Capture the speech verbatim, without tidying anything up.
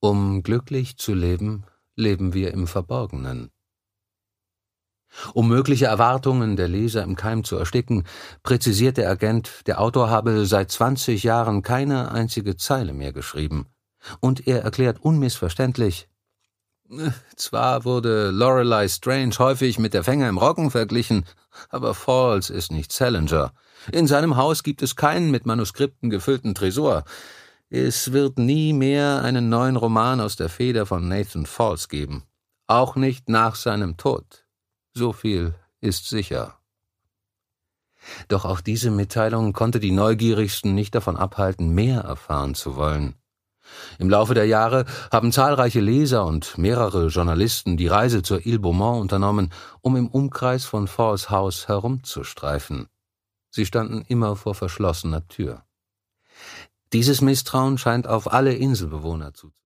Um glücklich zu leben, leben wir im Verborgenen. Um mögliche Erwartungen der Leser im Keim zu ersticken, präzisiert der Agent, der Autor habe seit zwanzig Jahren keine einzige Zeile mehr geschrieben. Und er erklärt unmissverständlich: Zwar wurde Lorelei Strange häufig mit der Fänger im Roggen verglichen, aber Falls ist nicht Salinger. In seinem Haus gibt es keinen mit Manuskripten gefüllten Tresor. Es wird nie mehr einen neuen Roman aus der Feder von Nathan Falls geben. Auch nicht nach seinem Tod. So viel ist sicher. Doch auch diese Mitteilung konnte die Neugierigsten nicht davon abhalten, mehr erfahren zu wollen. Im Laufe der Jahre haben zahlreiche Leser und mehrere Journalisten die Reise zur Ile Beaumont unternommen, um im Umkreis von Falls Haus herumzustreifen. Sie standen immer vor verschlossener Tür. Dieses Misstrauen scheint auf alle Inselbewohner zuzutreffen.